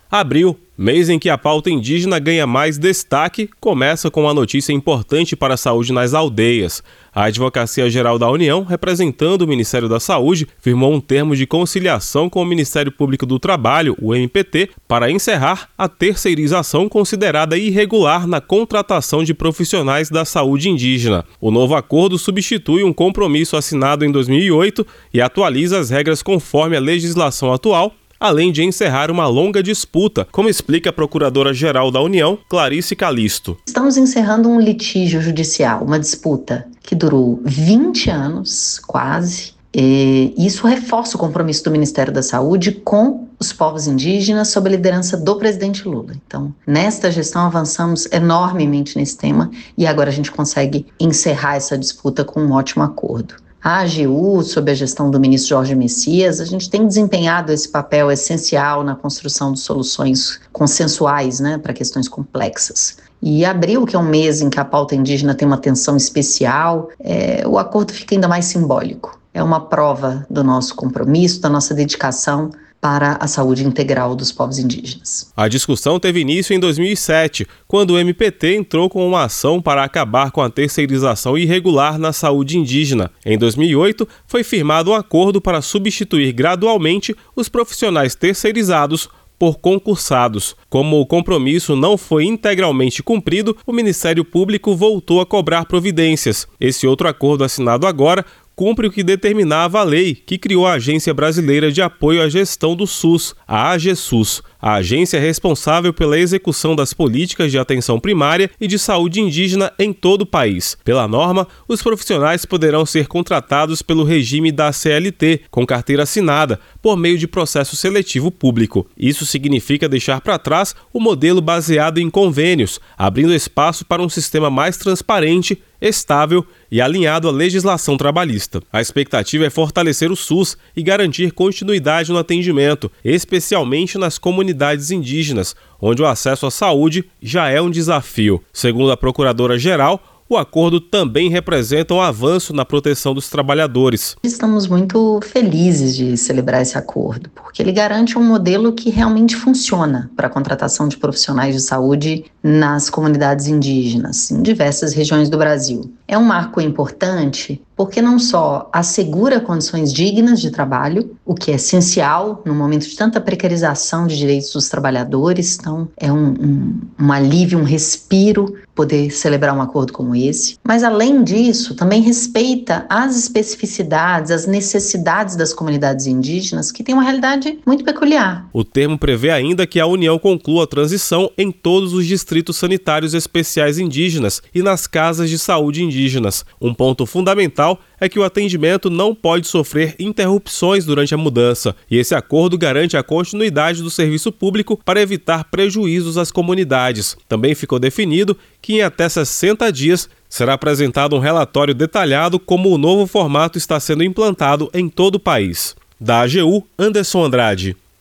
Abril, mês em que a pauta indígena ganha mais destaque, começa com uma notícia importante para a saúde nas aldeias. A Advocacia Geral da União, representando o Ministério da Saúde, firmou um termo de conciliação com o Ministério Público do Trabalho, o MPT, para encerrar a terceirização considerada irregular na contratação de profissionais da saúde indígena. O novo acordo substitui um compromisso assinado em 2008 e atualiza as regras conforme a legislação atual, além de encerrar uma longa disputa, como explica a Procuradora-Geral da União, Clarice Calisto. Estamos encerrando um litígio judicial, uma disputa que durou 20 anos, quase, e isso reforça o compromisso do Ministério da Saúde com os povos indígenas sob a liderança do presidente Lula. Então, nesta gestão avançamos enormemente nesse tema e agora a gente consegue encerrar essa disputa com um ótimo acordo. A AGU, sob a gestão do ministro Jorge Messias, a gente tem desempenhado esse papel essencial na construção de soluções consensuais, para questões complexas. E abril, que é um mês em que a pauta indígena tem uma atenção especial, o acordo fica ainda mais simbólico. É uma prova do nosso compromisso, da nossa dedicação para a saúde integral dos povos indígenas. A discussão teve início em 2007, quando o MPT entrou com uma ação para acabar com a terceirização irregular na saúde indígena. Em 2008, foi firmado um acordo para substituir gradualmente os profissionais terceirizados por concursados. Como o compromisso não foi integralmente cumprido, o Ministério Público voltou a cobrar providências. Esse outro acordo assinado agora cumpre o que determinava a lei que criou a Agência Brasileira de Apoio à Gestão do SUS, a AGESUS. A agência é responsável pela execução das políticas de atenção primária e de saúde indígena em todo o país. Pela norma, os profissionais poderão ser contratados pelo regime da CLT, com carteira assinada, por meio de processo seletivo público. Isso significa deixar para trás o modelo baseado em convênios, abrindo espaço para um sistema mais transparente, estável e alinhado à legislação trabalhista. A expectativa é fortalecer o SUS e garantir continuidade no atendimento, especialmente nas comunidades indígenas, onde o acesso à saúde já é um desafio. Segundo a Procuradora-Geral, o acordo também representa um avanço na proteção dos trabalhadores. Estamos muito felizes de celebrar esse acordo, porque ele garante um modelo que realmente funciona para a contratação de profissionais de saúde nas comunidades indígenas, em diversas regiões do Brasil. É um marco importante porque não só assegura condições dignas de trabalho, o que é essencial no momento de tanta precarização de direitos dos trabalhadores, então é um alívio, um respiro poder celebrar um acordo como esse, mas além disso também respeita as especificidades, as necessidades das comunidades indígenas que têm uma realidade muito peculiar. O termo prevê ainda que a União conclua a transição em todos os distritos sanitários especiais indígenas e nas casas de saúde indígenas. Um ponto fundamental é que o atendimento não pode sofrer interrupções durante a mudança, e esse acordo garante a continuidade do serviço público para evitar prejuízos às comunidades. Também ficou definido que em até 60 dias será apresentado um relatório detalhado como o novo formato está sendo implantado em todo o país. Da AGU, Anderson Andrade.